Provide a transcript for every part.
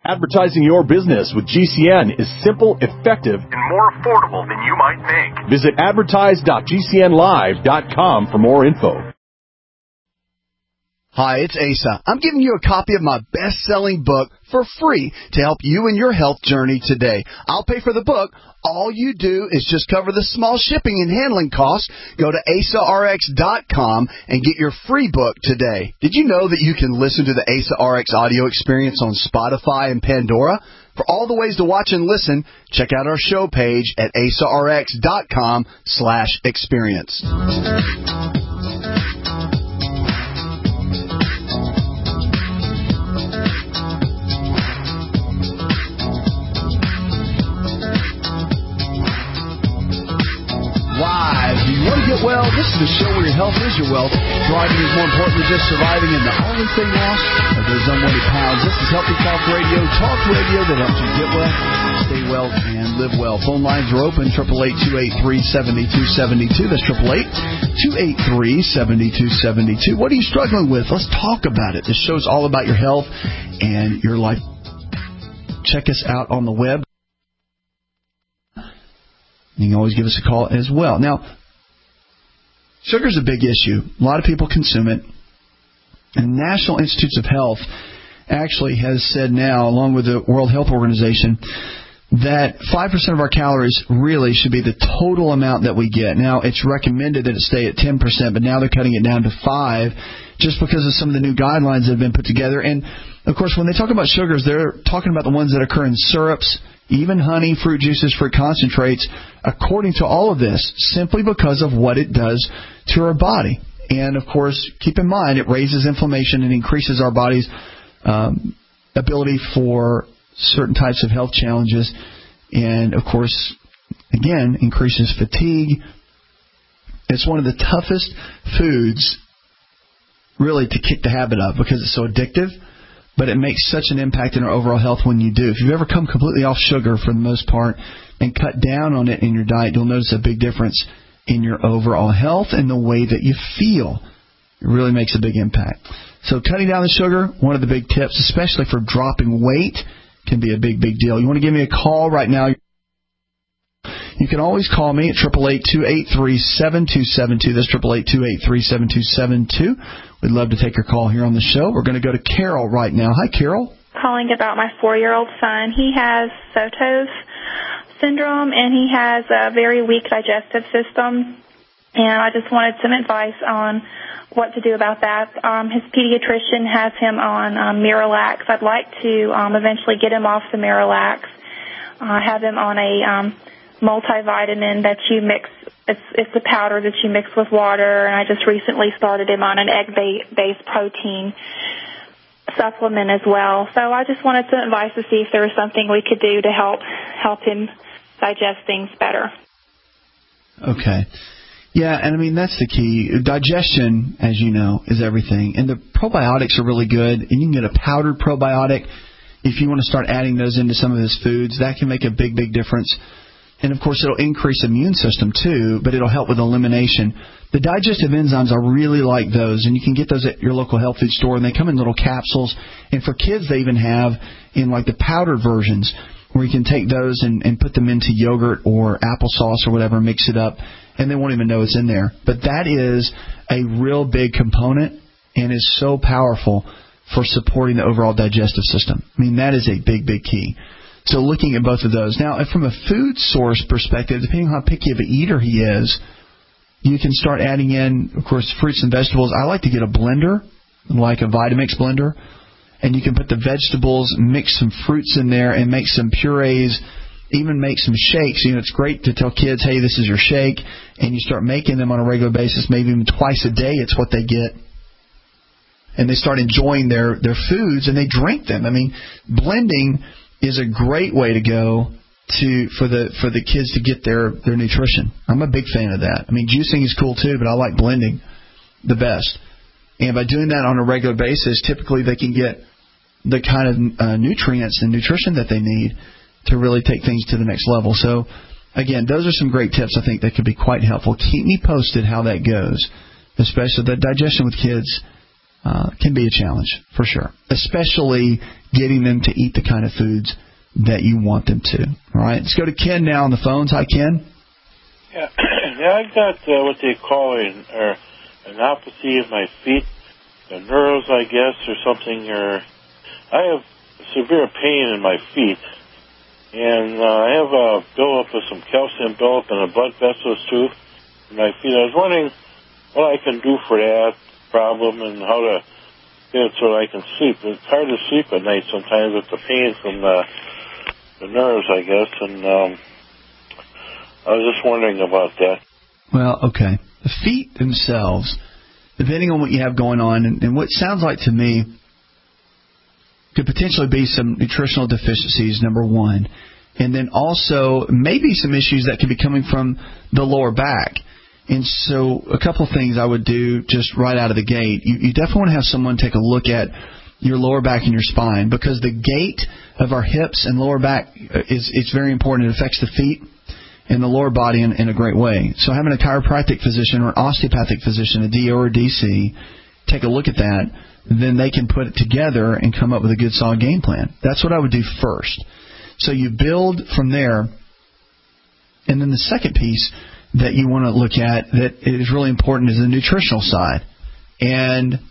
Advertising your business with GCN is simple, effective, and more affordable than you might think. Visit advertise.gcnlive.com for more info. Hi, it's Asa. I'm giving you a copy of my best-selling book for free to help you in your health journey today. I'll pay for the book. All you do is just cover the small shipping and handling costs. Go to AsaRx.com and get your free book today. Did you know that you can listen to the Asa RX audio experience on Spotify and Pandora? For all the ways to watch and listen, check out our show page at AsaRx.com/experience. Do you want to get well? This is the show where your health is your wealth. Thriving is more important than just surviving, and the only thing lost are those unwanted pounds. This is Healthy Talk Radio that helps you get well, stay well, and live well. Phone lines are open, 888-283-7272. That's 888-283-7272. What are you struggling with? Let's talk about it. This show's all about your health and your life. Check us out on the web. You can always give us a call as well. Now, sugar's a big issue. A lot of people consume it. And the National Institutes of Health actually has said now, along with the World Health Organization, that 5% of our calories really should be the total amount that we get. Now, it's recommended that it stay at 10%, but now they're cutting it down to 5% just because of some of the new guidelines that have been put together. And, of course, when they talk about sugars, they're talking about the ones that occur in syrups, even honey, fruit juices, fruit concentrates, according to all of this, simply because of what it does to our body. And, of course, keep in mind, it raises inflammation and increases our body's ability for certain types of health challenges. And, of course, again, increases fatigue. It's one of the toughest foods, really, to kick the habit of because it's so addictive. But it makes such an impact in our overall health when you do. If you've ever come completely off sugar for the most part and cut down on it in your diet, you'll notice a big difference in your overall health and the way that you feel. It really makes a big impact. So cutting down the sugar, one of the big tips, especially for dropping weight, can be a big, big deal. You want to give me a call right now? You can always call me at 888-283-7272. That's 888-283-7272. We'd love to take your call here on the show. We're going to go to Carol right now. Hi, Carol. Calling about my 4-year-old son. He has Sotos syndrome, and he has a very weak digestive system. And I just wanted some advice on what to do about that. His pediatrician has him on Miralax. I'd like to eventually get him off the Miralax, have him on a multivitamin that you mix. It's a powder that you mix with water, and I just recently started him on an egg-based protein supplement as well. So I just wanted some advice to see if there was something we could do to help him digest things better. Okay. Yeah, and I mean, that's the key. Digestion, as you know, is everything. And the probiotics are really good, and you can get a powdered probiotic. If you want to start adding those into some of his foods, that can make a big, big difference. And, of course, it'll increase immune system, too, but it'll help with elimination. The digestive enzymes, I really like those, and you can get those at your local health food store, and they come in little capsules. And for kids, they even have in, like, the powdered versions where you can take those and put them into yogurt or applesauce or whatever, mix it up, and they won't even know it's in there. But that is a real big component and is so powerful for supporting the overall digestive system. I mean, that is a big, big key. So looking at both of those. Now, from a food source perspective, depending on how picky of an eater he is, you can start adding in, of course, fruits and vegetables. I like to get a blender, like a Vitamix blender, and you can put the vegetables, mix some fruits in there, and make some purees, even make some shakes. You know, it's great to tell kids, hey, this is your shake, and you start making them on a regular basis, maybe even twice a day. It's what they get. And they start enjoying their foods, and they drink them. I mean, blending is a great way to go for the kids to get their nutrition. I'm a big fan of that. I mean, juicing is cool too, but I like blending the best. And by doing that on a regular basis, typically they can get the kind of nutrients and nutrition that they need to really take things to the next level. So, again, those are some great tips I think that could be quite helpful. Keep me posted how that goes, especially the digestion with kids. Can be a challenge, for sure, especially getting them to eat the kind of foods that you want them to. All right, let's go to Ken now on the phones. Hi, Ken. Yeah, I got what they call an neuropathy of my feet, the nerves, I guess, or something. Or I have severe pain in my feet, and I have a buildup of some calcium buildup in the blood vessels too in my feet. I was wondering what I can do for that problem and how to get it so I can sleep. It's hard to sleep at night sometimes with the pain from the nerves, I guess, and I was just wondering about that. Well, okay. The feet themselves, depending on what you have going on, and what sounds like to me could potentially be some nutritional deficiencies, number one, and then also maybe some issues that could be coming from the lower back. And so a couple of things I would do just right out of the gate. You definitely want to have someone take a look at your lower back and your spine, because the gait of our hips and lower back it's very important. It affects the feet and the lower body in a great way. So having a chiropractic physician or an osteopathic physician, a DO or DC, take a look at that, then they can put it together and come up with a good solid game plan. That's what I would do first. So you build from there. And then the second piece that you want to look at that is really important is the nutritional side. And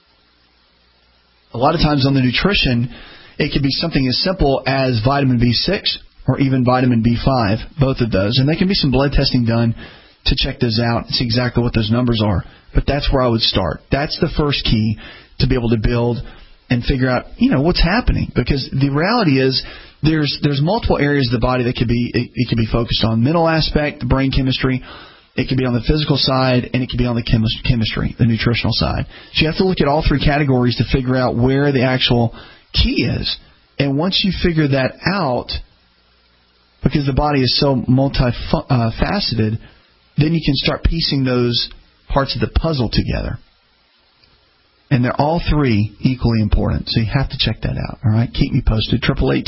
a lot of times on the nutrition, it could be something as simple as vitamin B6 or even vitamin B5, both of those. And there can be some blood testing done to check those out and see exactly what those numbers are. But that's where I would start. That's the first key to be able to build and figure out, what's happening. Because the reality is there's multiple areas of the body that could be focused on. Mental aspect, the brain chemistry. It could be on the physical side, and it could be on the chemistry, the nutritional side. So you have to look at all three categories to figure out where the actual key is. And once you figure that out, because the body is so multifaceted, then you can start piecing those parts of the puzzle together. And they're all three equally important. So you have to check that out. All right? Keep me posted.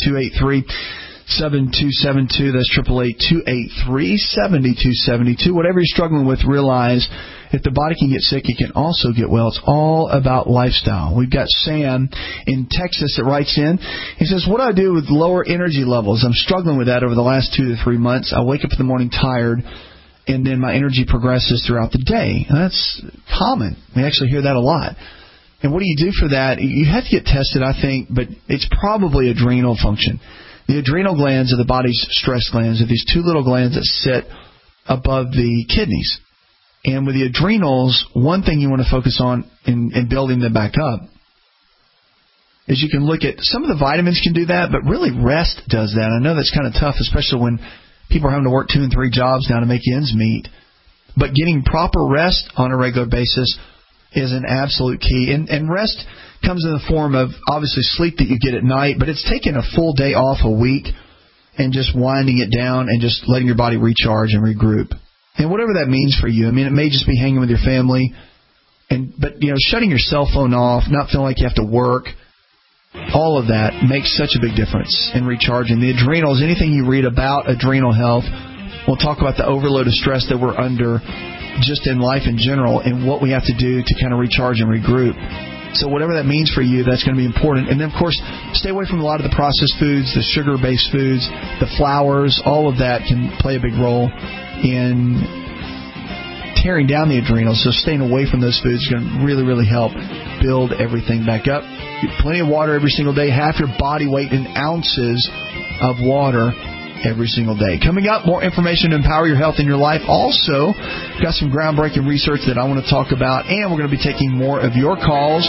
888-283-7272. That's 888-283-7272. Whatever you're struggling with, realize if the body can get sick, it can also get well. It's all about lifestyle. We've got Sam in Texas that writes in. He says, what do I do with lower energy levels? I'm struggling with that over the last 2 to 3 months. I wake up in the morning tired, and then my energy progresses throughout the day. That's common. We actually hear that a lot. And what do you do for that? You have to get tested, I think, but it's probably adrenal function. The adrenal glands are the body's stress glands. Are these two little glands that sit above the kidneys. And with the adrenals, one thing you want to focus on in building them back up is you can look at, some of the vitamins can do that, but really rest does that. I know that's kind of tough, especially when people are having to work 2 and 3 jobs now to make ends meet. But getting proper rest on a regular basis is an absolute key. And rest comes in the form of, obviously, sleep that you get at night, but it's taking a full day off a week and just winding it down and just letting your body recharge and regroup. And whatever that means for you. I mean, it may just be hanging with your family, but shutting your cell phone off, not feeling like you have to work, all of that makes such a big difference in recharging. The adrenals, anything you read about adrenal health, we'll talk about the overload of stress that we're under just in life in general and what we have to do to kind of recharge and regroup. So whatever that means for you, that's going to be important. And then, of course, stay away from a lot of the processed foods, the sugar-based foods, the flours. All of that can play a big role in tearing down the adrenals. So staying away from those foods is going to really, really help build everything back up. Get plenty of water every single day. Half your body weight in ounces of water every single day. Coming up, more information to empower your health in your life. Also, got some groundbreaking research that I want to talk about, and we're going to be taking more of your calls.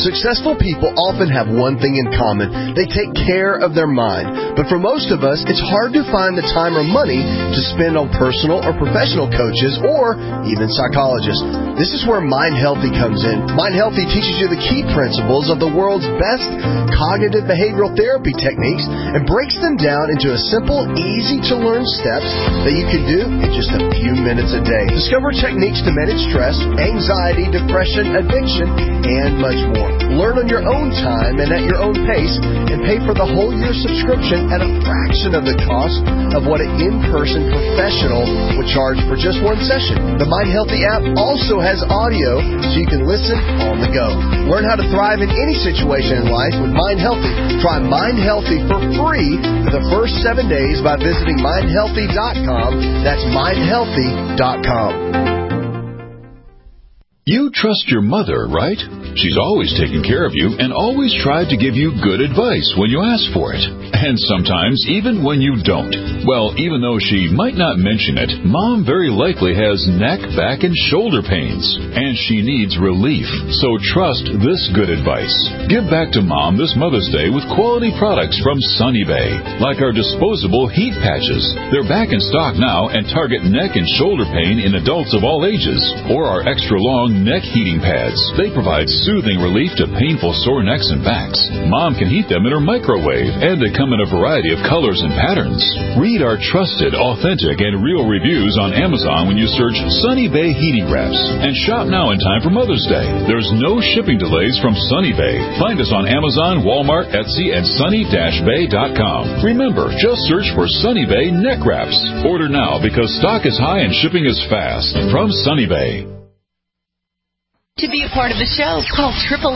Successful people often have one thing in common. They take care of their mind. But for most of us, it's hard to find the time or money to spend on personal or professional coaches or even psychologists. This is where Mind Healthy comes in. Mind Healthy teaches you the key principles of the world's best cognitive behavioral therapy techniques and breaks them down into a simple, easy-to-learn steps that you can do in just a few minutes a day. Discover techniques to manage stress, anxiety, depression, addiction, and much more. Learn on your own time and at your own pace, and pay for the whole year subscription at a fraction of the cost of what an in-person professional would charge for just one session. The Mind Healthy app also has audio, so you can listen on the go. Learn how to thrive in any situation in life with Mind Healthy. Try Mind Healthy for free for the first 7 days by visiting mindhealthy.com. That's mindhealthy.com. You trust your mother, right? She's always taken care of you and always tried to give you good advice when you ask for it. And sometimes even when you don't. Well, even though she might not mention it, Mom very likely has neck, back, and shoulder pains. And she needs relief. So trust this good advice. Give back to Mom this Mother's Day with quality products from Sunny Bay. Like our disposable heat patches. They're back in stock now and target neck and shoulder pain in adults of all ages. Or our extra long neck heating pads. They provide soothing relief to painful sore necks and backs. Mom can heat them in her microwave, and they come in a variety of colors and patterns. Read our trusted, authentic, and real reviews on Amazon when you search Sunny Bay Heating Wraps. And shop now in time for Mother's Day. There's no shipping delays from Sunny Bay. Find us on Amazon, Walmart, Etsy, and sunny-bay.com. Remember, just search for Sunny Bay Neck Wraps. Order now because stock is high and shipping is fast. From Sunny Bay. To be a part of the show, call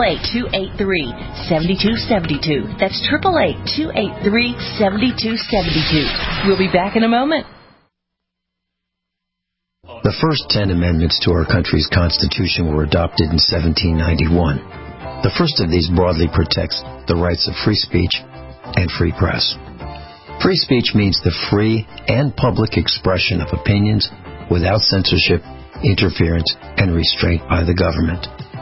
888-283-7272. That's 888-283-7272. We'll be back in a moment. The first 10 amendments to our country's Constitution were adopted in 1791. The first of these broadly protects the rights of free speech and free press. Free speech means the free and public expression of opinions without censorship, interference, and restraint by the government.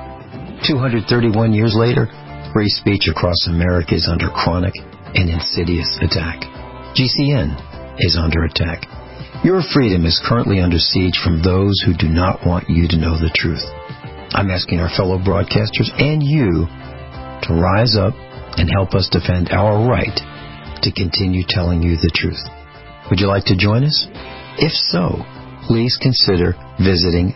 231 years later, free speech across America is under chronic and insidious attack. GCN is under attack. Your freedom is currently under siege from those who do not want you to know the truth. I'm asking our fellow broadcasters and you to rise up and help us defend our right to continue telling you the truth. Would you like to join us? If so, please consider visiting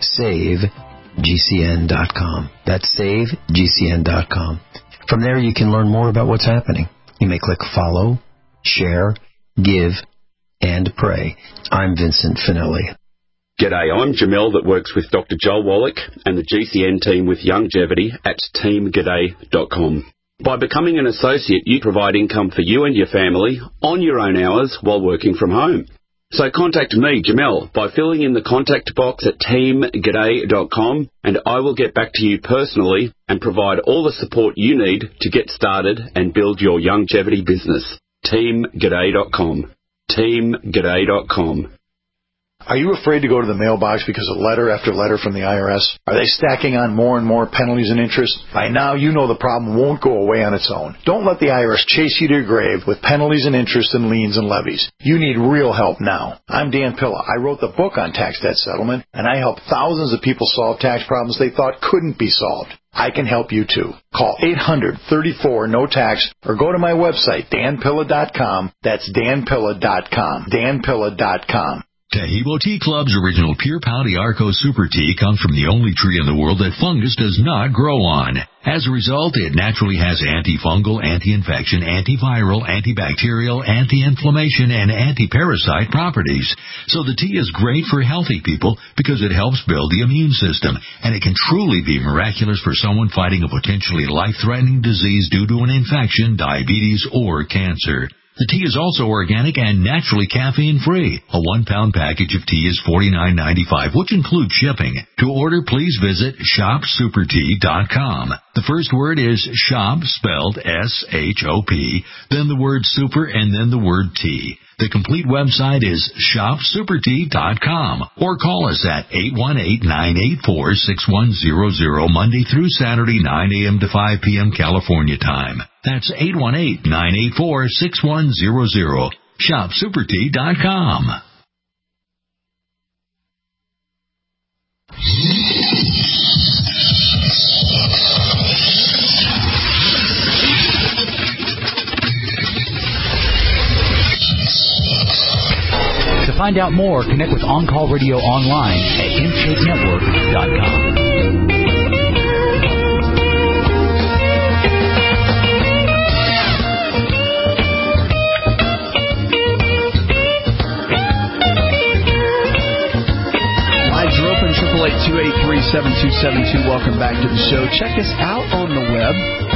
SaveGCN.com. That's SaveGCN.com. From there, you can learn more about what's happening. You may click follow, share, give, and pray. I'm Vincent Finelli. G'day, I'm Jamel that works with Dr. Joel Wallach and the GCN team with Longevity at teamg'day.com. By becoming an associate, you provide income for you and your family on your own hours while working from home. So contact me, Jamel, by filling in the contact box at teamg'day.com, and I will get back to you personally and provide all the support you need to get started and build your longevity business. teamg'day.com. teamg'day.com. Are you afraid to go to the mailbox because of letter after letter from the IRS? Are they stacking on more and more penalties and interest? By now, you know the problem won't go away on its own. Don't let the IRS chase you to your grave with penalties and interest and liens and levies. You need real help now. I'm Dan Pilla. I wrote the book on tax debt settlement, and I help thousands of people solve tax problems they thought couldn't be solved. I can help you too. Call 800-34-NO-TAX or go to my website, danpilla.com. That's danpilla.com. danpilla.com. Taheebo Tea Club's original Pure Pau d'Arco Super Tea comes from the only tree in the world that fungus does not grow on. As a result, it naturally has antifungal, anti-infection, antiviral, antibacterial, anti-inflammation, and anti-parasite properties. So the tea is great for healthy people because it helps build the immune system, and it can truly be miraculous for someone fighting a potentially life-threatening disease due to an infection, diabetes, or cancer. The tea is also organic and naturally caffeine-free. A 1-pound package of tea is $49.95, which includes shipping. To order, please visit shopsupertea.com. The first word is shop, spelled S-H-O-P, then the word super, and then the word tea. The complete website is shopsupertea.com or call us at 818-984-6100 Monday through Saturday, 9 a.m. to 5 p.m. California time. That's 818-984-6100. shopsupertea.com. To find out more, connect with On Call Radio online at InShapeNetwork.com. Lines are open, 888-283-7272. Welcome back to the show. Check us out on the web.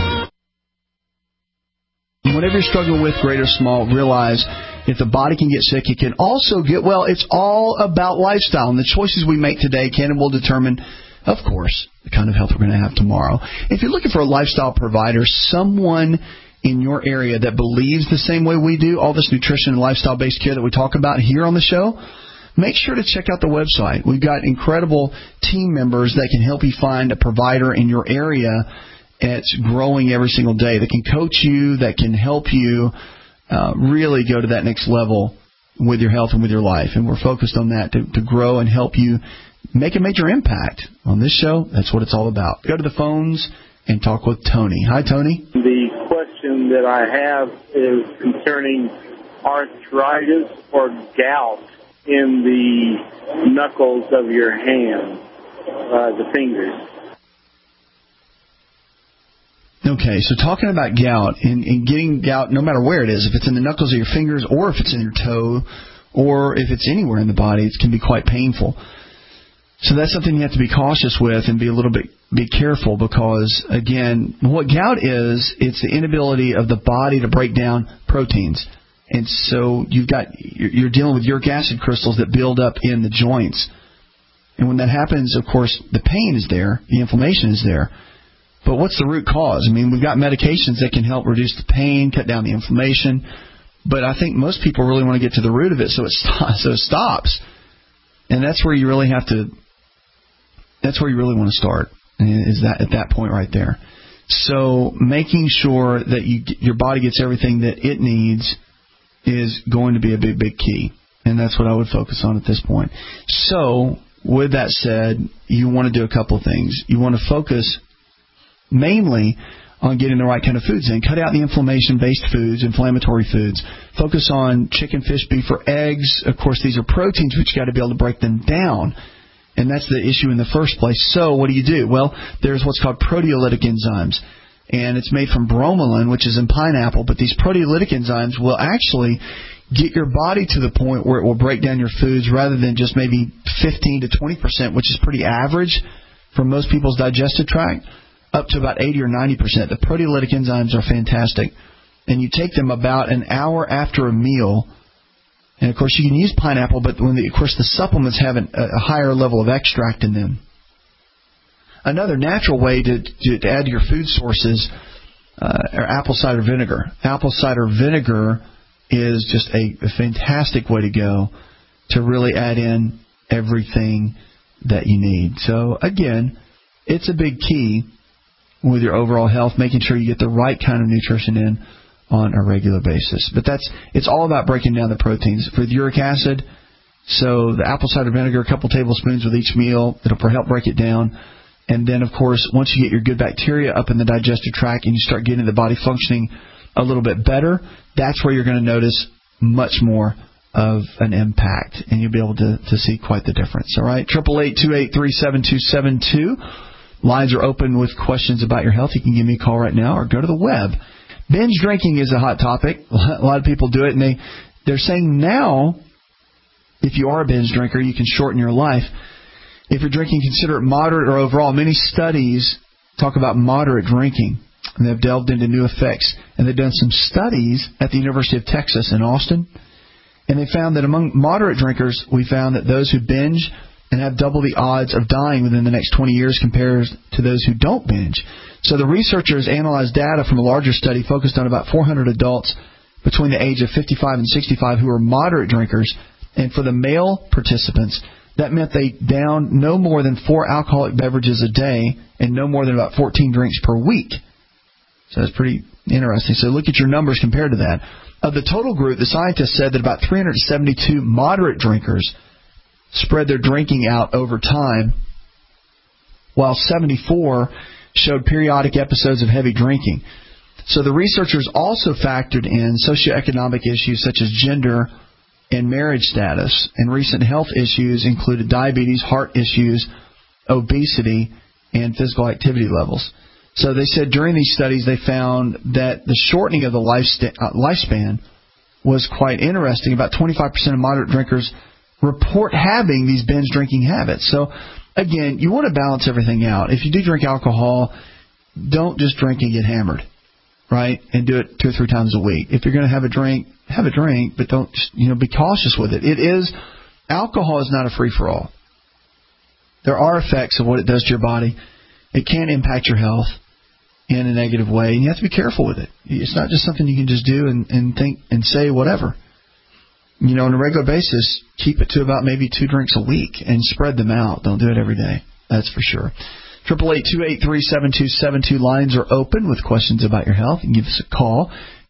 Whenever you're struggling with great or small, realize if the body can get sick, it can also get well. It's all about lifestyle, and the choices we make today can and will determine, of course, the kind of health we're going to have tomorrow. If you're looking for a lifestyle provider, someone in your area that believes the same way we do, all this nutrition and lifestyle-based care that we talk about here on the show, make sure to check out the website. We've got incredible team members that can help you find a provider in your area. It's growing every single day. That can coach you, that can help you really go to that next level with your health and with your life. And we're focused on that to grow and help you make a major impact. On this show, that's what it's all about. Go to the phones and talk with Tony. Hi, Tony. The question that I have is concerning arthritis or gout in the knuckles of your hand, the fingers. Okay, so talking about gout and getting gout, no matter where it is, if it's in the knuckles of your fingers or if it's in your toe or if it's anywhere in the body, it can be quite painful. So that's something you have to be cautious with and be careful because, again, what gout is, it's the inability of the body to break down proteins. And so you're dealing with uric acid crystals that build up in the joints. And when that happens, of course, the pain is there, the inflammation is there. But what's the root cause? I mean, we've got medications that can help reduce the pain, cut down the inflammation. But I think most people really want to get to the root of it so it stops. And that's where you really want to start, is that at that point right there. So making sure that your body gets everything that it needs is going to be a big, big key. And that's what I would focus on at this point. So with that said, you want to do a couple of things. You want to focus mainly on getting the right kind of foods in. Cut out the inflammation-based foods, inflammatory foods. Focus on chicken, fish, beef, or eggs. Of course, these are proteins, but you've got to be able to break them down. And that's the issue in the first place. So what do? Well, there's what's called proteolytic enzymes. And it's made from bromelain, which is in pineapple. But these proteolytic enzymes will actually get your body to the point where it will break down your foods rather than just maybe 15 to 20%, which is pretty average for most people's digestive tract, up to about 80 or 90%. The proteolytic enzymes are fantastic. And you take them about an hour after a meal. And, of course, you can use pineapple, but the supplements have a higher level of extract in them. Another natural way to add to your food sources are apple cider vinegar. Apple cider vinegar is just a fantastic way to go to really add in everything that you need. So, again, it's a big key with your overall health, making sure you get the right kind of nutrition in on a regular basis. But it's all about breaking down the proteins. For the uric acid, so the apple cider vinegar, a couple tablespoons with each meal, it'll help break it down. And then, of course, once you get your good bacteria up in the digestive tract and you start getting the body functioning a little bit better, that's where you're going to notice much more of an impact, and you'll be able to see quite the difference. All right, 888-283-7272. Lines are open with questions about your health. You can give me a call right now or go to the web. Binge drinking is a hot topic. A lot of people do it, and they're saying now, if you are a binge drinker, you can shorten your life. If you're drinking, consider it moderate or overall. Many studies talk about moderate drinking, and they've delved into new effects. And they've done some studies at the University of Texas in Austin, and they found that among moderate drinkers, we found that those who binge and have double the odds of dying within the next 20 years compared to those who don't binge. So the researchers analyzed data from a larger study focused on about 400 adults between the age of 55 and 65 who were moderate drinkers. And for the male participants, that meant they downed no more than 4 alcoholic beverages a day and no more than about 14 drinks per week. So that's pretty interesting. So look at your numbers compared to that. Of the total group, the scientists said that about 372 moderate drinkers spread their drinking out over time, while 74 showed periodic episodes of heavy drinking. So the researchers also factored in socioeconomic issues such as gender and marriage status, and recent health issues included diabetes, heart issues, obesity, and physical activity levels. So they said during these studies they found that the shortening of the lifespan was quite interesting. About 25% of moderate drinkers report having these binge drinking habits. So again, you want to balance everything out. If you do drink alcohol, don't just drink and get hammered, right? And do it 2 or 3 times a week. If you're going to have a drink, but don't, be cautious with it. Alcohol is not a free-for-all. There are effects of what it does to your body. It can impact your health in a negative way, and you have to be careful with it. It's not just something you can just do and think and say whatever. On a regular basis, keep it to about maybe 2 drinks a week and spread them out. Don't do it every day. That's for sure. 888-283-7272 lines are open with questions about your health. You can give us a call.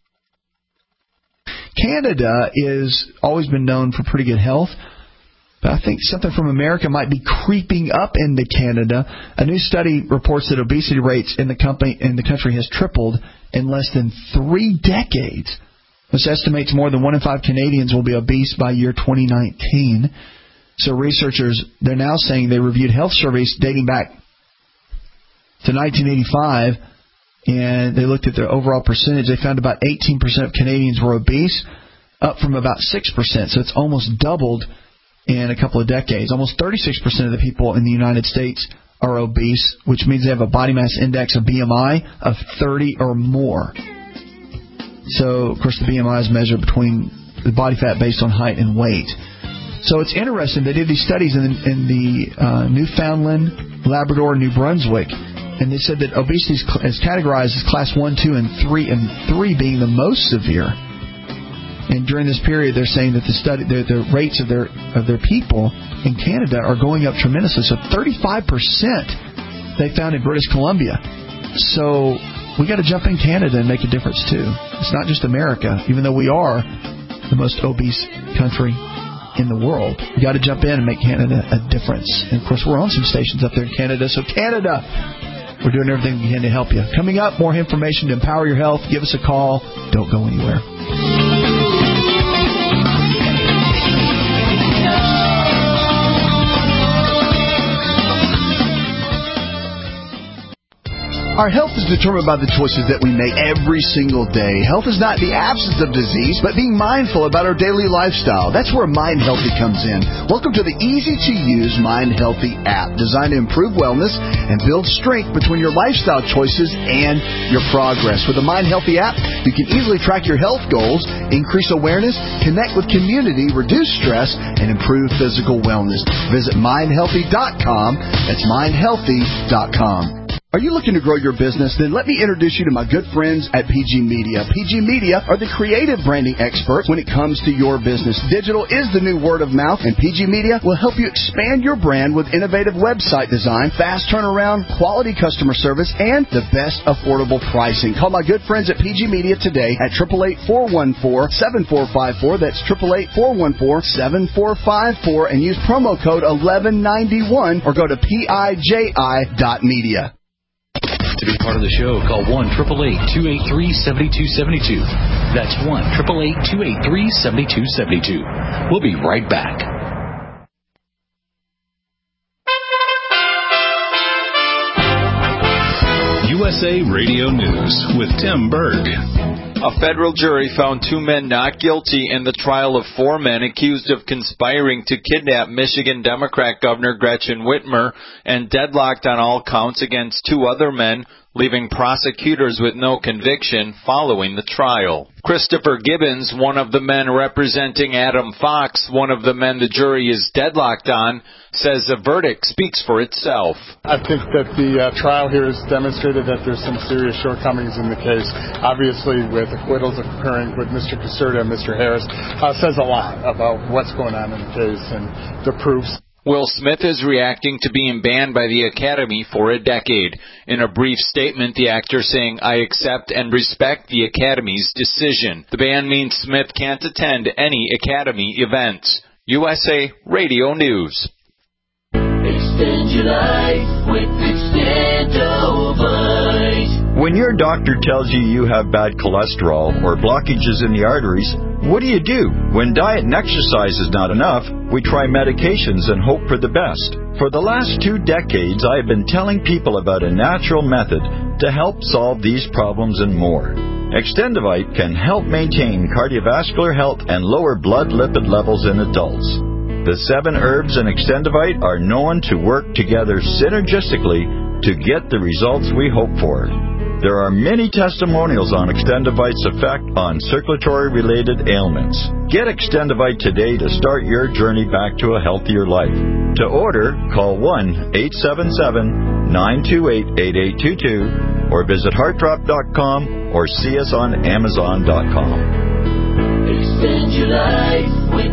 Canada is always been known for pretty good health, but I think something from America might be creeping up into Canada. A new study reports that obesity rates in the country has tripled in less than 3 decades. This estimates more than 1 in 5 Canadians will be obese by year 2019. So researchers, they're now saying they reviewed health surveys dating back to 1985, and they looked at their overall percentage. They found about 18% of Canadians were obese, up from about 6%. So it's almost doubled in a couple of decades. Almost 36% of the people in the United States are obese, which means they have a body mass index, a BMI, of 30 or more. So, of course, the BMI is measured between the body fat based on height and weight. So it's interesting. They did these studies in the Newfoundland, Labrador, New Brunswick, and they said that obesity is categorized as class 1, 2, and 3, and 3 being the most severe. And during this period, they're saying that the rates of their people in Canada are going up tremendously. So 35% they found in British Columbia. So we got to jump in Canada and make a difference too. It's not just America, even though we are the most obese country in the world. We got to jump in and make Canada a difference. And of course, we're on some stations up there in Canada. So Canada, we're doing everything we can to help you. Coming up, more information to empower your health. Give us a call. Don't go anywhere. Our health is determined by the choices that we make every single day. Health is not the absence of disease, but being mindful about our daily lifestyle. That's where Mind Healthy comes in. Welcome to the easy-to-use Mind Healthy app, designed to improve wellness and build strength between your lifestyle choices and your progress. With the Mind Healthy app, you can easily track your health goals, increase awareness, connect with community, reduce stress, and improve physical wellness. Visit mindhealthy.com. That's mindhealthy.com. Are you looking to grow your business? Then let me introduce you to my good friends at PG Media. PG Media are the creative branding experts when it comes to your business. Digital is the new word of mouth, and PG Media will help you expand your brand with innovative website design, fast turnaround, quality customer service, and the best affordable pricing. Call my good friends at PG Media today at 888-414-7454. That's 888-414-7454, and use promo code 1191 or go to PIJI.media. To be part of the show, call 1-888-283-7272. That's 1-888-283-7272. We'll be right back. USA Radio News with Tim Berg. A federal jury found 2 men not guilty in the trial of 4 men accused of conspiring to kidnap Michigan Democrat Governor Gretchen Whitmer and deadlocked on all counts against 2 other men leaving prosecutors with no conviction following the trial. Christopher Gibbons, one of the men representing Adam Fox, one of the men the jury is deadlocked on, says the verdict speaks for itself. I think that the trial here has demonstrated that there's some serious shortcomings in the case. Obviously, with acquittals occurring with Mr. Caserta and Mr. Harris, says a lot about what's going on in the case and the proofs. Will Smith is reacting to being banned by the Academy for a decade. In a brief statement, the actor saying, "I accept and respect the Academy's decision." The ban means Smith can't attend any Academy events. USA Radio News. Extend your life with Extendovite. When your doctor tells you you have bad cholesterol or blockages in the arteries, what do? When diet and exercise is not enough, we try medications and hope for the best. For the last 2 decades, I have been telling people about a natural method to help solve these problems and more. Extendovite can help maintain cardiovascular health and lower blood lipid levels in adults. The 7 herbs in Extendovite are known to work together synergistically to get the results we hope for. There are many testimonials on Extendovite's effect on circulatory-related ailments. Get Extendovite today to start your journey back to a healthier life. To order, call 1-877-928-8822 or visit heartdrop.com or see us on amazon.com. Extend your life with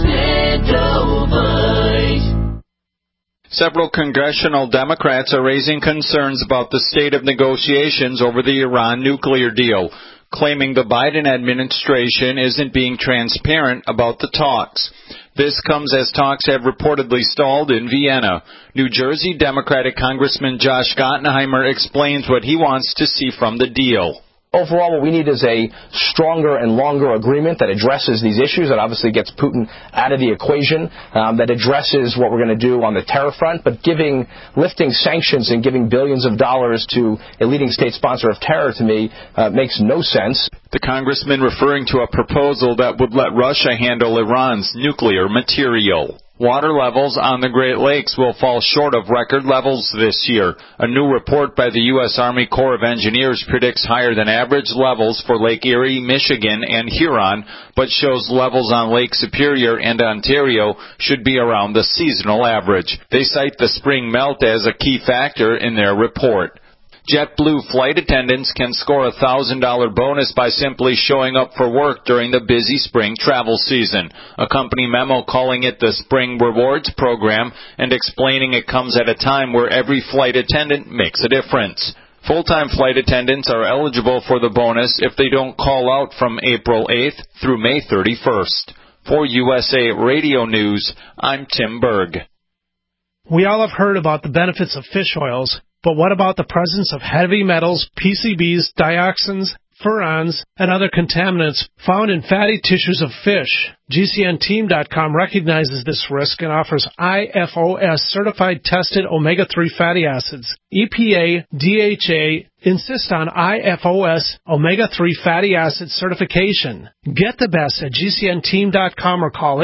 Extendovite. Several congressional Democrats are raising concerns about the state of negotiations over the Iran nuclear deal, claiming the Biden administration isn't being transparent about the talks. This comes as talks have reportedly stalled in Vienna. New Jersey Democratic Congressman Josh Gottheimer explains what he wants to see from the deal. Overall, what we need is a stronger and longer agreement that addresses these issues, that obviously gets Putin out of the equation, that addresses what we're going to do on the terror front, but lifting sanctions and giving billions of dollars to a leading state sponsor of terror, to me, makes no sense. The congressman referring to a proposal that would let Russia handle Iran's nuclear material. Water levels on the Great Lakes will fall short of record levels this year. A new report by the U.S. Army Corps of Engineers predicts higher than average levels for Lake Erie, Michigan, and Huron, but shows levels on Lake Superior and Ontario should be around the seasonal average. They cite the spring melt as a key factor in their report. JetBlue flight attendants can score a $1,000 bonus by simply showing up for work during the busy spring travel season. A company memo calling it the Spring Rewards Program and explaining it comes at a time where every flight attendant makes a difference. Full-time flight attendants are eligible for the bonus if they don't call out from April 8th through May 31st. For USA Radio News, I'm Tim Berg. We all have heard about the benefits of fish oils. But what about the presence of heavy metals, PCBs, dioxins, furans, and other contaminants found in fatty tissues of fish? GCNteam.com recognizes this risk and offers IFOS certified tested omega-3 fatty acids. EPA, DHA insist on IFOS omega-3 fatty acid certification. Get the best at GCNteam.com or call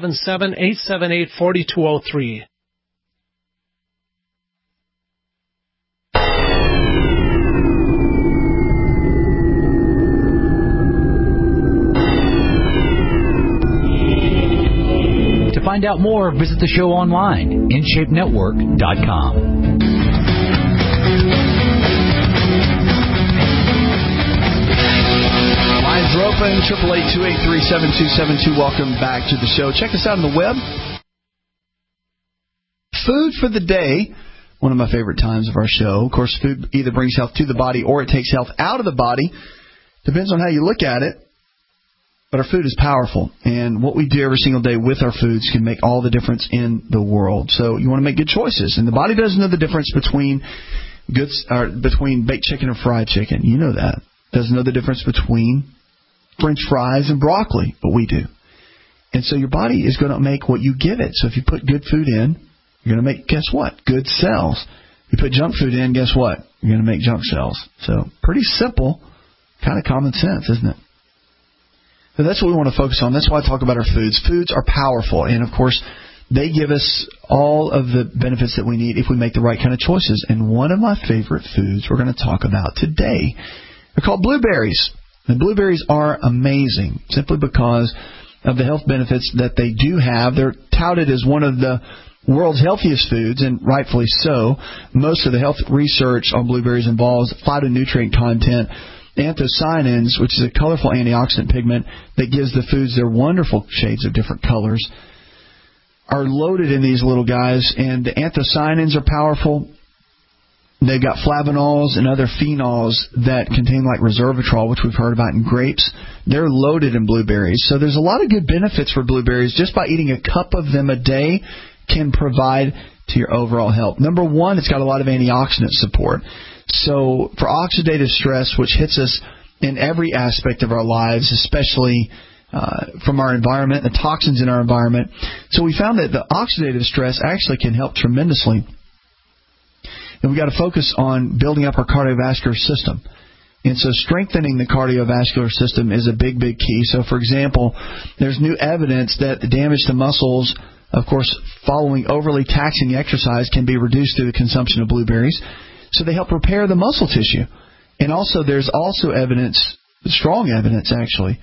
877-878-4203. To find out more, visit the show online, InShapeNetwork.com. Lines are open, 888-283-7272. Welcome back to the show. Check us out on the web. Food for the day, one of my favorite times of our show. Of course, food either brings health to the body or it takes health out of the body. Depends on how you look at it. But our food is powerful, and what we do every single day with our foods can make all the difference in the world. So you want to make good choices. And the body doesn't know the difference between baked chicken and fried chicken. You know that. Doesn't know the difference between French fries and broccoli, but we do. And so your body is going to make what you give it. So if you put good food in, you're going to make, guess what? Good cells. You put junk food in, guess what? You're going to make junk cells. So pretty simple, kind of common sense, isn't it? So that's what we want to focus on. That's why I talk about our foods. Foods are powerful. And, of course, they give us all of the benefits that we need if we make the right kind of choices. And one of my favorite foods we're going to talk about today, they're called blueberries. And blueberries are amazing simply because of the health benefits that they do have. They're touted as one of the world's healthiest foods, and rightfully so. Most of the health research on blueberries involves phytonutrient content, anthocyanins, which is a colorful antioxidant pigment that gives the foods their wonderful shades of different colors, are loaded in these little guys, and the anthocyanins are powerful. They've got flavonols and other phenols that contain like resveratrol, which we've heard about in grapes. They're loaded in blueberries. So there's a lot of good benefits for blueberries. Just by eating a cup of them a day can provide to your overall health. Number one, it's got a lot of antioxidant support. So for oxidative stress, which hits us in every aspect of our lives, especially from our environment, the toxins in our environment. So we found that the oxidative stress actually can help tremendously. And we've got to focus on building up our cardiovascular system. And so strengthening the cardiovascular system is a big, big key. So, for example, there's new evidence that the damage to muscles, of course, following overly taxing exercise can be reduced through the consumption of blueberries. So they help repair the muscle tissue. And also there's also evidence, strong evidence actually,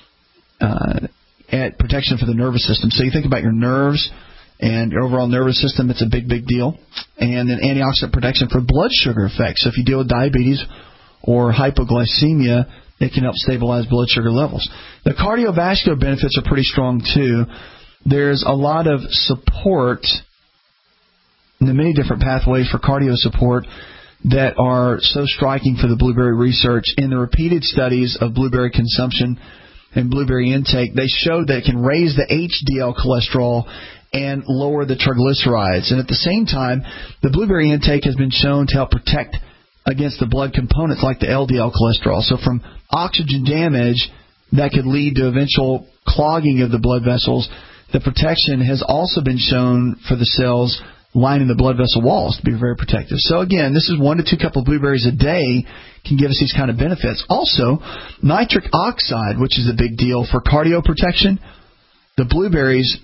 at protection for the nervous system. So you think about your nerves and your overall nervous system, it's a big, big deal. And then antioxidant protection for blood sugar effects. So if you deal with diabetes or hypoglycemia, it can help stabilize blood sugar levels. The cardiovascular benefits are pretty strong too. There's a lot of support in the many different pathways for cardio support that are so striking for the blueberry research. In the repeated studies of blueberry consumption and blueberry intake, they showed that it can raise the HDL cholesterol and lower the triglycerides. And at the same time, the blueberry intake has been shown to help protect against the blood components like the LDL cholesterol. So from oxygen damage that could lead to eventual clogging of the blood vessels, the protection has also been shown for the cells lining the blood vessel walls to be very protective. So again, this is 1 to 2 cups of blueberries a day can give us these kind of benefits. Also, nitric oxide, which is a big deal for cardio protection. The blueberries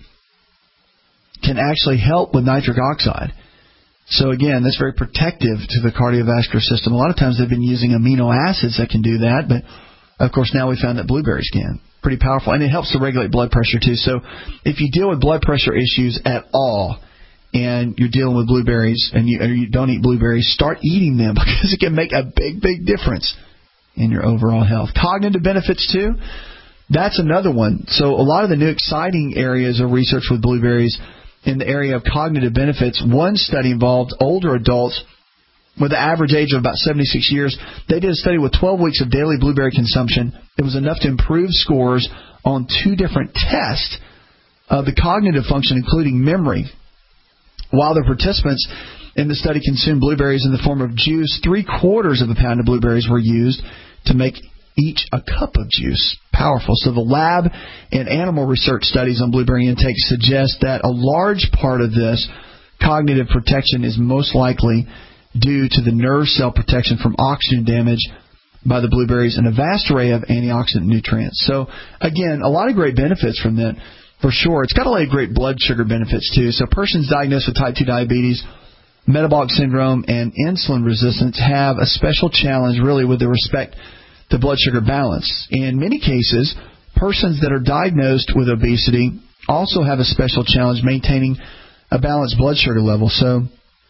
can actually help with nitric oxide. So again, that's very protective to the cardiovascular system. A lot of times they've been using amino acids that can do that, but of course now we found that blueberries can. Pretty powerful, and it helps to regulate blood pressure too. So if you deal with blood pressure issues at all, and you're dealing with blueberries, and you don't eat blueberries, start eating them because it can make a big, big difference in your overall health. Cognitive benefits too. That's another one. So a lot of the new exciting areas of research with blueberries in the area of cognitive benefits. One study involved older adults with an average age of about 76 years. They did a study with 12 weeks of daily blueberry consumption. It was enough to improve scores on 2 different tests of the cognitive function, including memory. While the participants in the study consumed blueberries in the form of juice, 3/4 of a pound of blueberries were used to make each a cup of juice. Powerful. So the lab and animal research studies on blueberry intake suggest that a large part of this cognitive protection is most likely due to the nerve cell protection from oxygen damage by the blueberries and a vast array of antioxidant nutrients. So again, a lot of great benefits from that. For sure. It's got a lot of great blood sugar benefits, too. So persons diagnosed with type 2 diabetes, metabolic syndrome, and insulin resistance have a special challenge, really, with respect to blood sugar balance. In many cases, persons that are diagnosed with obesity also have a special challenge maintaining a balanced blood sugar level. So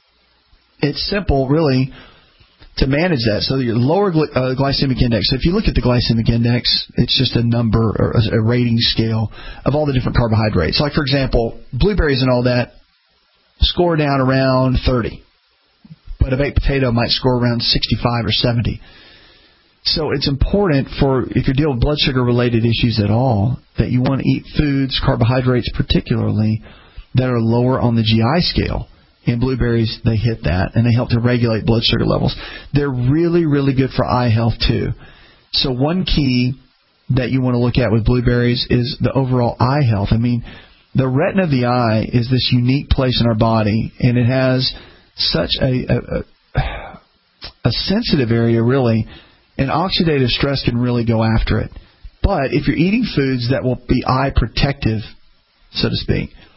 it's simple, really, to manage that. So your lower glycemic index. So if you look at the glycemic index, it's just a number or a rating scale of all the different carbohydrates. Like, for example, blueberries and all that score down around 30. But a baked potato might score around 65 or 70. So it's important for, if you're dealing with blood sugar-related issues at all, that you want to eat foods, carbohydrates particularly, that are lower on the GI scale. And blueberries, they hit that, and they help to regulate blood sugar levels. They're really, really good for eye health, too. So one key that you want to look at with blueberries is the overall eye health. I mean, the retina of the eye is this unique place in our body, and it has such a sensitive area, really, and oxidative stress can really go after it. But if you're eating foods that will be eye protective, so to speak,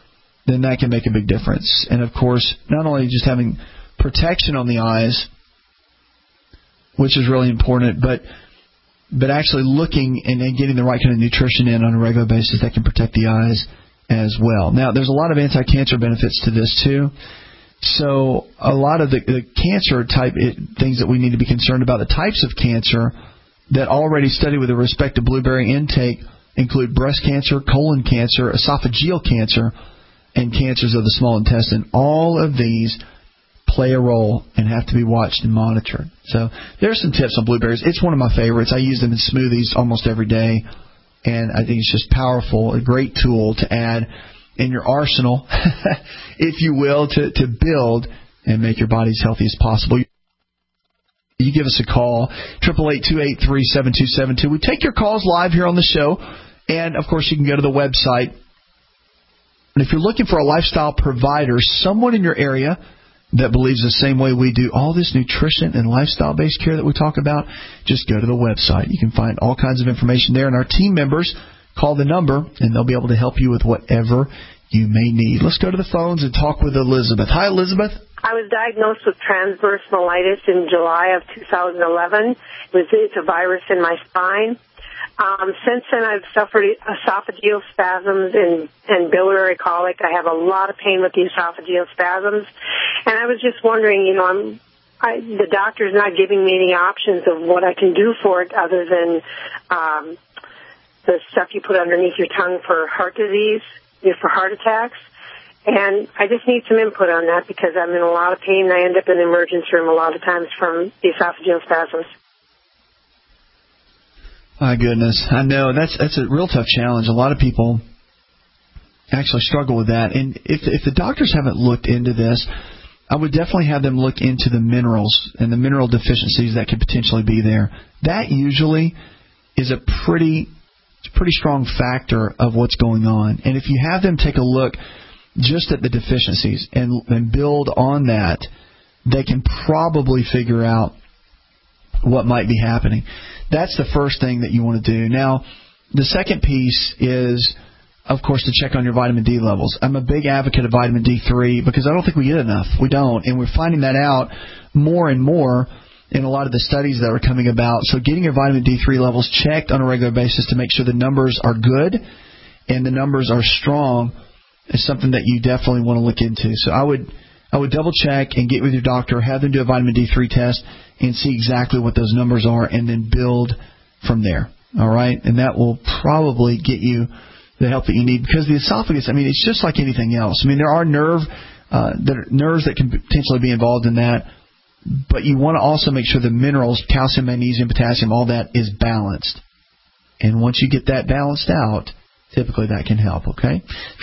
then that can make a big difference. And, of course, not only just having protection on the eyes, which is really important, but actually looking and getting the right kind of nutrition in on a regular basis that can protect the eyes as well. Now, there's a lot of anti-cancer benefits to this, too. So a lot of the cancer type things that we need to be concerned about, the types of cancer that already studied with respect to blueberry intake include breast cancer, colon cancer, esophageal cancer, and cancers of the small intestine. All of these play a role and have to be watched and monitored. So there's some tips on blueberries. It's one of my favorites. I use them in smoothies almost every day, and I think it's just powerful, a great tool to add in your arsenal, if you will, to build and make your body as healthy as possible. You give us a call, 888-283-7272. We take your calls live here on the show, and, of course, you can go to the website. And if you're looking for a lifestyle provider, someone in your area that believes the same way we do, all this nutrition and lifestyle-based care that we talk about, just go to the website. You can find all kinds of information there, and our team members call the number, and they'll be able to help you with whatever you may need. Let's go to the phones and talk with Elizabeth. Hi, Elizabeth. I was diagnosed with transverse myelitis in July of 2011. It's a virus in my spine. Since then, I've suffered esophageal spasms and biliary colic. I have a lot of pain with the esophageal spasms. And I was just wondering, the doctor's not giving me any options of what I can do for it other than the stuff you put underneath your tongue for heart disease, for heart attacks. And I just need some input on that because I'm in a lot of pain. I end up in the emergency room a lot of times from the esophageal spasms. My goodness. I know. That's a real tough challenge. A lot of people actually struggle with that. And if the doctors haven't looked into this, I would definitely have them look into the minerals and the mineral deficiencies that could potentially be there. That usually is a pretty strong factor of what's going on. And if you have them take a look just at the deficiencies and build on that, they can probably figure out what might be happening. That's the first thing that you want to do. Now, the second piece is, of course, to check on your vitamin D levels. I'm a big advocate of vitamin D3 because I don't think we get enough. We don't. And we're finding that out more and more in a lot of the studies that are coming about. So getting your vitamin D3 levels checked on a regular basis to make sure the numbers are good and the numbers are strong is something that you definitely want to look into. So I would double check and get with your doctor, have them do a vitamin D3 test and see exactly what those numbers are and then build from there. All right? And that will probably get you the help that you need because the esophagus, it's just like anything else. There are nerves that can potentially be involved in that, but you want to also make sure the minerals, calcium, magnesium, potassium, all that is balanced. And once you get that balanced out, typically that can help, okay?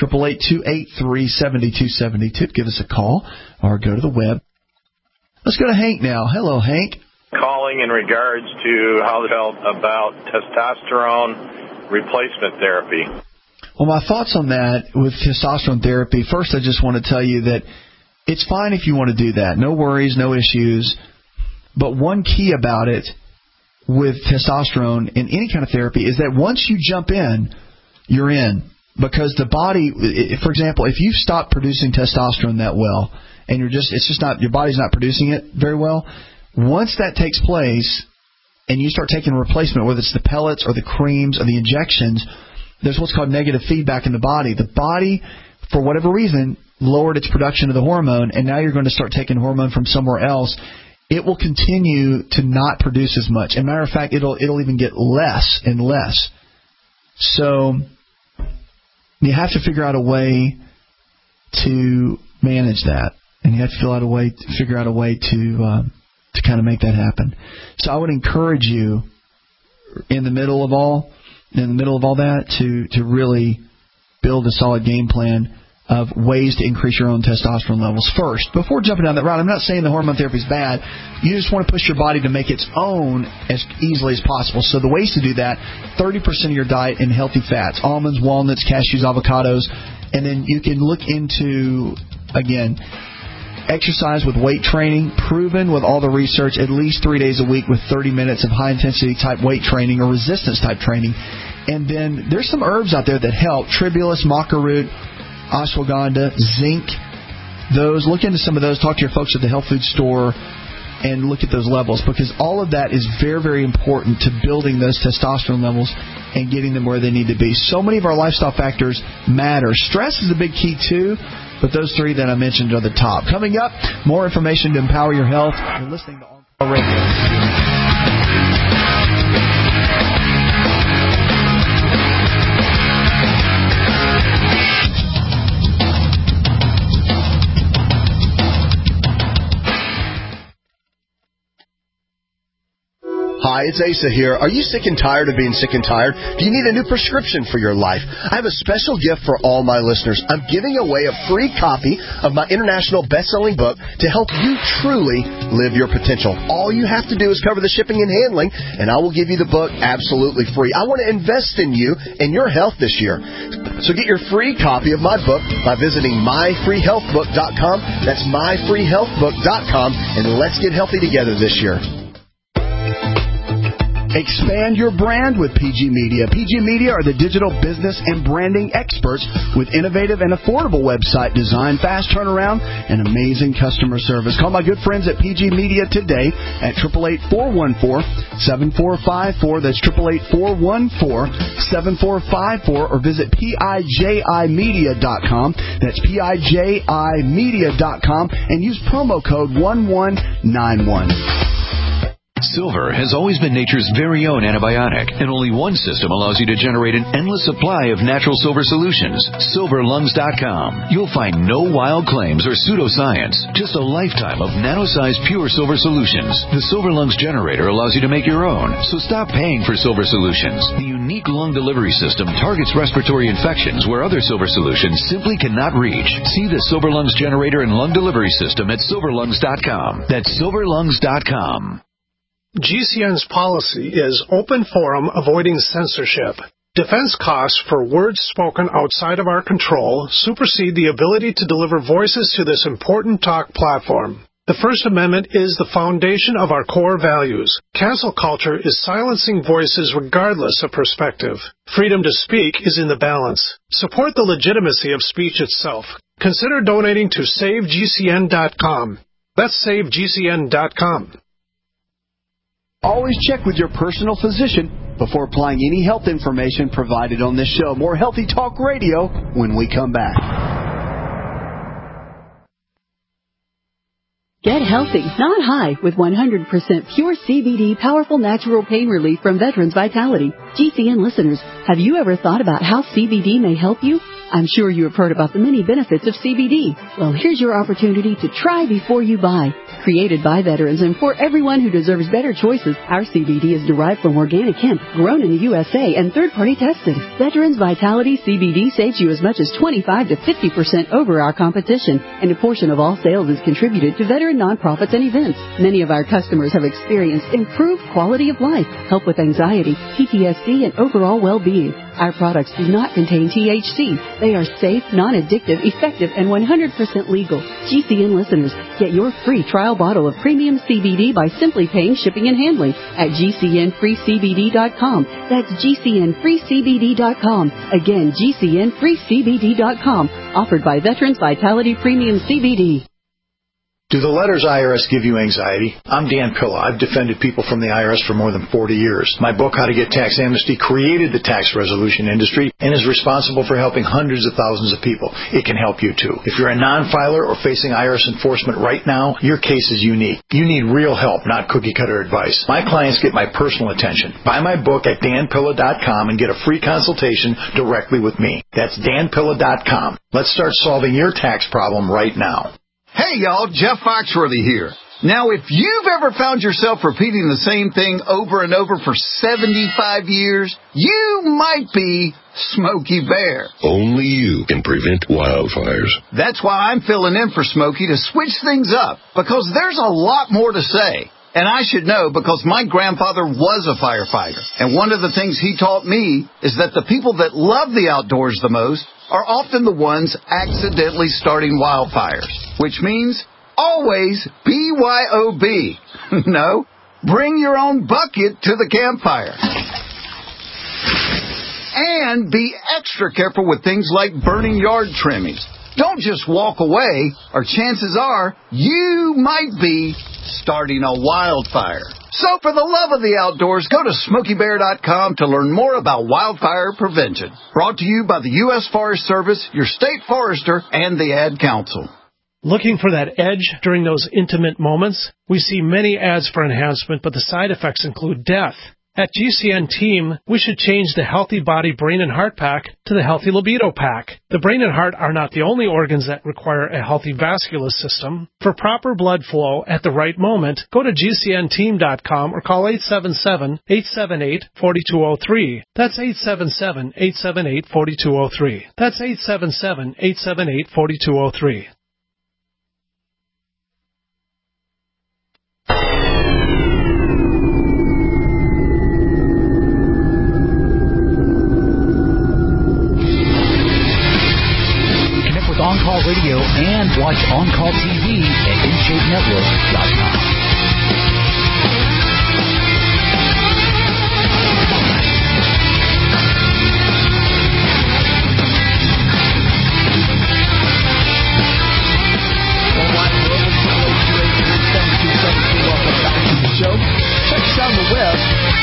888-283-7272. Give us a call or go to the web. Let's go to Hank now. Hello, Hank. Calling in regards to how they felt about testosterone replacement therapy. Well, my thoughts on that with testosterone therapy, first I just want to tell you that it's fine if you want to do that. No worries, no issues. But one key about it with testosterone in any kind of therapy is that once you jump in, you're in. Because the body, for example, if you stop producing testosterone that well, and your body's not producing it very well, once that takes place and you start taking a replacement, whether it's the pellets or the creams or the injections, there's what's called negative feedback in the body. The body, for whatever reason, lowered its production of the hormone, and now you're going to start taking hormone from somewhere else. It will continue to not produce as much. As a matter of fact, it'll even get less and less. So you have to figure out a way to manage that, and you have to figure out a way to kind of make that happen. So I would encourage you in the middle of all that to really build a solid game plan of ways to increase your own testosterone levels first. Before jumping down that route, I'm not saying the hormone therapy is bad. You just want to push your body to make its own as easily as possible. So the ways to do that, 30% of your diet in healthy fats, almonds, walnuts, cashews, avocados, and then you can look into, again, exercise with weight training, proven with all the research, at least 3 days a week with 30 minutes of high-intensity type weight training or resistance type training. And then there's some herbs out there that help, tribulus, maca root, ashwagandha, zinc. Those, look into some of those. Talk to your folks at the health food store and look at those levels, because all of that is very, very important to building those testosterone levels and getting them where they need to be. So many of our lifestyle factors matter. Stress is a big key too, but those three that I mentioned are the top. Coming up, more information to empower your health. You're listening to On-Call Radio. Hi, it's Asa here. Are you sick and tired of being sick and tired? Do you need a new prescription for your life? I have a special gift for all my listeners. I'm giving away a free copy of my international best-selling book to help you truly live your potential. All you have to do is cover the shipping and handling, and I will give you the book absolutely free. I want to invest in you and your health this year. So get your free copy of my book by visiting myfreehealthbook.com. That's myfreehealthbook.com, and let's get healthy together this year. Expand your brand with PG Media. PG Media are the digital business and branding experts with innovative and affordable website design, fast turnaround, and amazing customer service. Call my good friends at PG Media today at 888-414-7454. That's 888-414-7454, or visit PIJImedia.com. That's PIJImedia.com, and use promo code 1191. Silver has always been nature's very own antibiotic, and only one system allows you to generate an endless supply of natural silver solutions. SilverLungs.com. You'll find no wild claims or pseudoscience, just a lifetime of nano-sized pure silver solutions. The Silver Lungs generator allows you to make your own, so stop paying for silver solutions. The unique lung delivery system targets respiratory infections where other silver solutions simply cannot reach. See the Silver Lungs generator and lung delivery system at SilverLungs.com. That's SilverLungs.com. GCN's policy is open forum, avoiding censorship. Defense costs for words spoken outside of our control supersede the ability to deliver voices to this important talk platform. The First Amendment is the foundation of our core values. Cancel culture is silencing voices regardless of perspective. Freedom to speak is in the balance. Support the legitimacy of speech itself. Consider donating to SaveGCN.com. That's SaveGCN.com. Always check with your personal physician before applying any health information provided on this show. More Healthy Talk Radio when we come back. Get healthy, not high, with 100% pure CBD powerful natural pain relief from Veterans Vitality. GCN listeners, have you ever thought about how CBD may help you? I'm sure you have heard about the many benefits of CBD. Well, here's your opportunity to try before you buy. Created by veterans and for everyone who deserves better choices, our CBD is derived from organic hemp, grown in the USA, and third-party tested. Veterans Vitality CBD saves you as much as 25 to 50% over our competition, and a portion of all sales is contributed to veteran nonprofits and events. Many of our customers have experienced improved quality of life, help with anxiety, PTSD, and overall well-being. Our products do not contain THC. They are safe, non-addictive, effective, and 100% legal. GCN listeners, get your free trial bottle of premium CBD by simply paying shipping and handling at GCNFreeCBD.com. That's GCNFreeCBD.com. Again, GCNFreeCBD.com. Offered by Veterans Vitality Premium CBD. Do the letters IRS give you anxiety? I'm Dan Pilla. I've defended people from the IRS for more than 40 years. My book, How to Get Tax Amnesty, created the tax resolution industry and is responsible for helping hundreds of thousands of people. It can help you too. If you're a non-filer or facing IRS enforcement right now, your case is unique. You need real help, not cookie-cutter advice. My clients get my personal attention. Buy my book at danpilla.com and get a free consultation directly with me. That's danpilla.com. Let's start solving your tax problem right now. Hey, y'all, Jeff Foxworthy here. Now, if you've ever found yourself repeating the same thing over and over for 75 years, you might be Smokey Bear. Only you can prevent wildfires. That's why I'm filling in for Smokey to switch things up, because there's a lot more to say. And I should know because my grandfather was a firefighter. And one of the things he taught me is that the people that love the outdoors the most are often the ones accidentally starting wildfires, which means always BYOB. No, bring your own bucket to the campfire. And be extra careful with things like burning yard trimmings. Don't just walk away, or chances are you might be starting a wildfire. So for the love of the outdoors, go to SmokeyBear.com to learn more about wildfire prevention. Brought to you by the U.S. Forest Service, your state forester, and the Ad Council. Looking for that edge during those intimate moments? We see many ads for enhancement, but the side effects include death. At GCN Team, we should change the Healthy Body Brain and Heart Pack to the Healthy Libido Pack. The brain and heart are not the only organs that require a healthy vascular system. For proper blood flow at the right moment, go to GCNteam.com or call 877-878-4203. That's 877-878-4203. That's 877-878-4203. On-Call Radio and watch On-Call TV at InShapeNetwork.com. Welcome back to the show. Check us out on the web.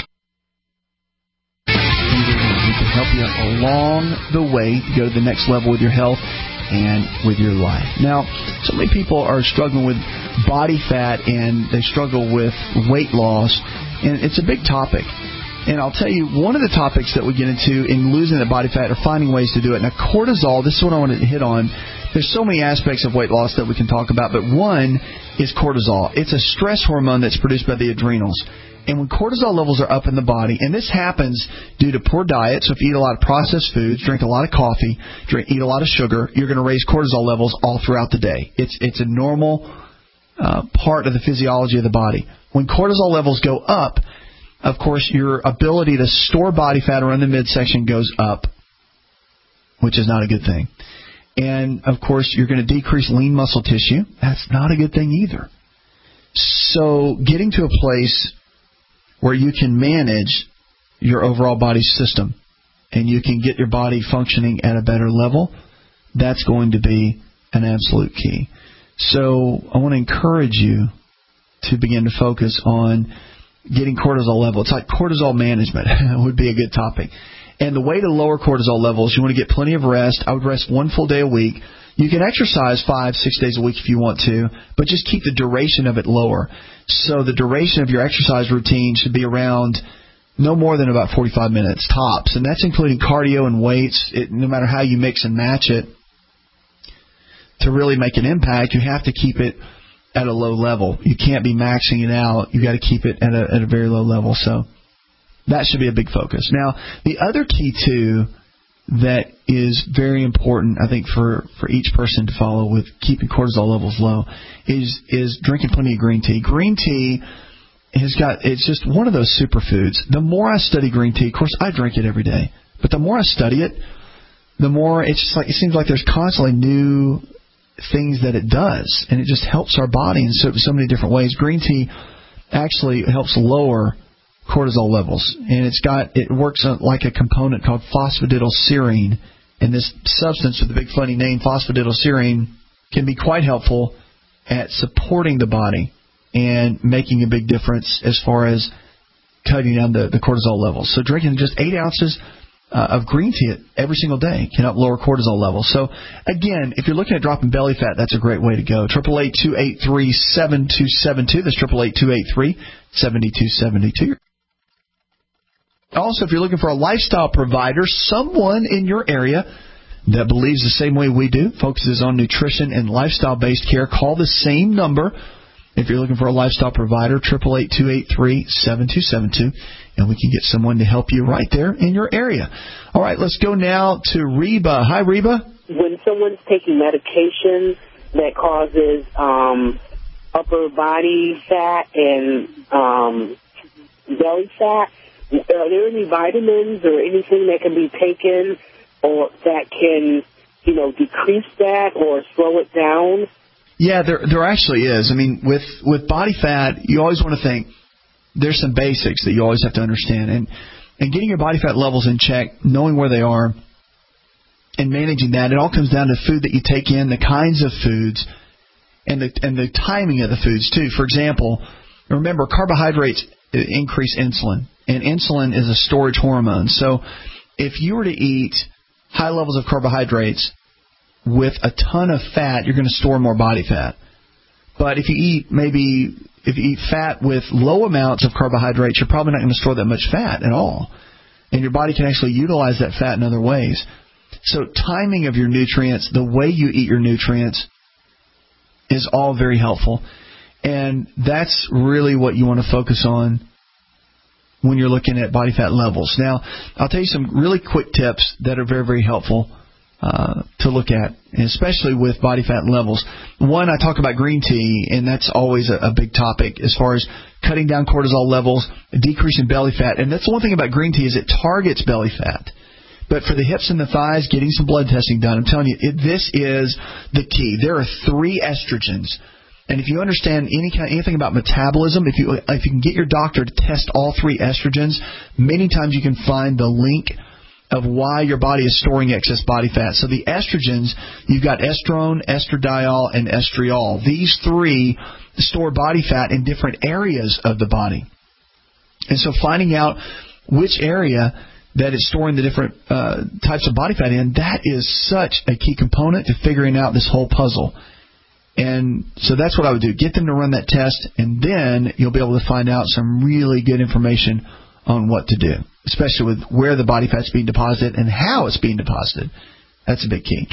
We can help you along the way to go to the next level with your health and with your life. Now, so many people are struggling with body fat and they struggle with weight loss, and it's a big topic. And I'll tell you, one of the topics that we get into in losing that body fat or finding ways to do it. Now, cortisol, this is what I want to hit on. There's so many aspects of weight loss that we can talk about, but one is cortisol. It's a stress hormone that's produced by the adrenals. And when cortisol levels are up in the body, and this happens due to poor diet, so if you eat a lot of processed foods, drink a lot of coffee, eat a lot of sugar, you're going to raise cortisol levels all throughout the day. It's a normal part of the physiology of the body. When cortisol levels go up, of course, your ability to store body fat around the midsection goes up, which is not a good thing. And, of course, you're going to decrease lean muscle tissue. That's not a good thing either. So getting to a place where you can manage your overall body system and you can get your body functioning at a better level, that's going to be an absolute key. So I want to encourage you to begin to focus on getting cortisol level. It's like cortisol management would be a good topic. And the way to lower cortisol levels, you want to get plenty of rest. I would rest 1 full day a week. You can exercise 5-6 days a week if you want to, but just keep the duration of it lower. So the duration of your exercise routine should be around no more than about 45 minutes tops, and that's including cardio and weights. No matter how you mix and match it, to really make an impact, you have to keep it at a low level. You can't be maxing it out. You got to keep it at a very low level. So that should be a big focus. Now, the other key too that is very important, I think, for each person to follow with keeping cortisol levels low is drinking plenty of green tea. Green tea it's just one of those superfoods. The more I study green tea, of course, I drink it every day, but the more I study it, the more it seems like there's constantly new things that it does, and it just helps our body in so many different ways. Green tea actually helps lower cortisol levels, and it works like a component called phosphatidylserine, and this substance with the big funny name, phosphatidylserine, can be quite helpful at supporting the body and making a big difference as far as cutting down the cortisol levels. So drinking just 8 ounces of green tea every single day can help lower cortisol levels. So again, if you're looking at dropping belly fat, that's a great way to go. 888-283-7272. That's 888-283-7272. Also, if you're looking for a lifestyle provider, someone in your area that believes the same way we do, focuses on nutrition and lifestyle-based care, call the same number. If you're looking for a lifestyle provider, 888-283-7272, and we can get someone to help you right there in your area. All right, let's go now to Reba. Hi, Reba. When someone's taking medication that causes upper body fat and belly fat, are there any vitamins or anything that can be taken or that can, decrease that or slow it down? Yeah, there actually is. I mean, with body fat, you always want to think there's some basics that you always have to understand. And getting your body fat levels in check, knowing where they are, and managing that, it all comes down to food that you take in, the kinds of foods, and the timing of the foods, too. For example, remember, carbohydrates increase insulin, and insulin is a storage hormone. So if you were to eat high levels of carbohydrates with a ton of fat, you're going to store more body fat. But if you eat fat with low amounts of carbohydrates, you're probably not going to store that much fat at all. And your body can actually utilize that fat in other ways. So timing of your nutrients, the way you eat your nutrients, is all very helpful. And that's really what you want to focus on when you're looking at body fat levels. Now, I'll tell you some really quick tips that are very, very helpful to look at, especially with body fat levels. One, I talk about green tea, and that's always a big topic as far as cutting down cortisol levels, decreasing belly fat. And that's the one thing about green tea is it targets belly fat. But for the hips and the thighs, getting some blood testing done, I'm telling you, this is the key. There are 3 estrogens. And if you understand anything about metabolism, if you can get your doctor to test all 3 estrogens, many times you can find the link of why your body is storing excess body fat. So the estrogens, you've got estrone, estradiol, and estriol. These 3 store body fat in different areas of the body. And so finding out which area that it's storing the different types of body fat in, that is such a key component to figuring out this whole puzzle. And so that's what I would do. Get them to run that test, and then you'll be able to find out some really good information on what to do, especially with where the body fat's being deposited and how it's being deposited. That's a big key.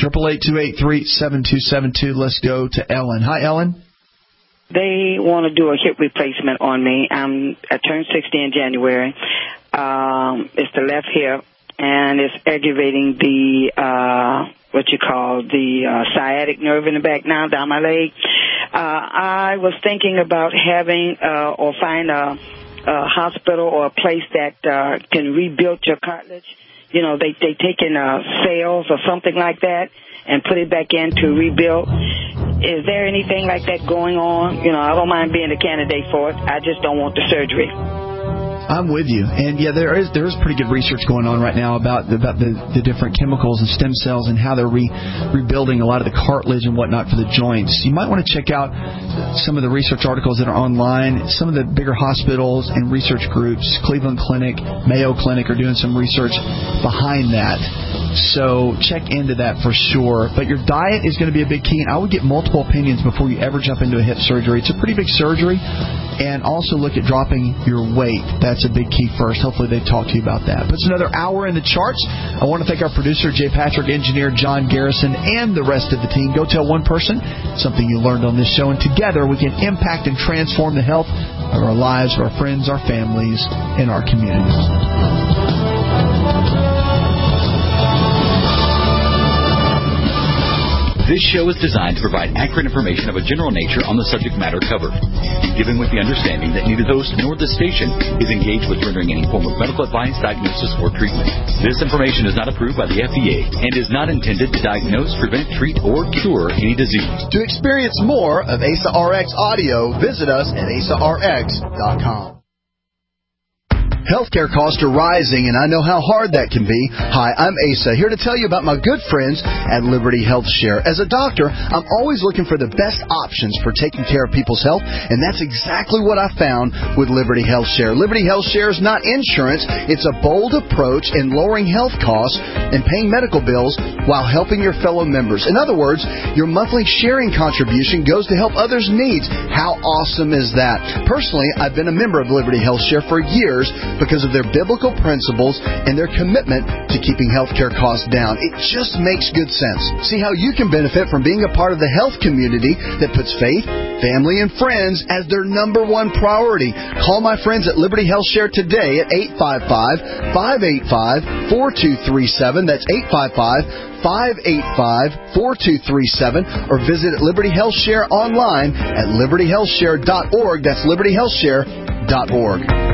888-283-7272. Let's go to Ellen. Hi, Ellen. They want to do a hip replacement on me. I turned 60 in January. It's the left hip, and it's aggravating the sciatic nerve in the back now, down my leg. I was thinking about having or find a hospital or a place that can rebuild your cartilage. You know, they take in cells or something like that and put it back in to rebuild. Is there anything like that going on? You know, I don't mind being a candidate for it. I just don't want the surgery. I'm with you. And, yeah, there is pretty good research going on right now about the different chemicals and stem cells and how they're rebuilding a lot of the cartilage and whatnot for the joints. You might want to check out some of the research articles that are online. Some of the bigger hospitals and research groups, Cleveland Clinic, Mayo Clinic, are doing some research behind that. So check into that for sure. But your diet is going to be a big key. And I would get multiple opinions before you ever jump into a hip surgery. It's a pretty big surgery. And also look at dropping your weight. That's a big key first. Hopefully they talk to you about that. But it's another hour in the charts. I want to thank our producer, Jay Patrick, engineer John Garrison, and the rest of the team. Go tell one person something you learned on this show, and together we can impact and transform the health of our lives, our friends, our families, and our communities. This show is designed to provide accurate information of a general nature on the subject matter covered, given with the understanding that neither the host nor the station is engaged with rendering any form of medical advice, diagnosis, or treatment. This information is not approved by the FDA and is not intended to diagnose, prevent, treat, or cure any disease. To experience more of ASA RX audio, visit us at asarx.com. Healthcare costs are rising, and I know how hard that can be. Hi, I'm Asa, here to tell you about my good friends at Liberty Health Share. As a doctor, I'm always looking for the best options for taking care of people's health, and that's exactly what I found with Liberty Health Share. Liberty Health Share is not insurance. It's a bold approach in lowering health costs and paying medical bills while helping your fellow members. In other words, your monthly sharing contribution goes to help others' needs. How awesome is that? Personally, I've been a member of Liberty Health Share for years because of their biblical principles and their commitment to keeping healthcare costs down. It just makes good sense. See how you can benefit from being a part of the health community that puts faith, family, and friends as their number one priority. Call my friends at Liberty Health Share today at 855-585-4237. That's 855-585-4237, or visit Liberty Health Share online at libertyhealthshare.org. That's libertyhealthshare.org.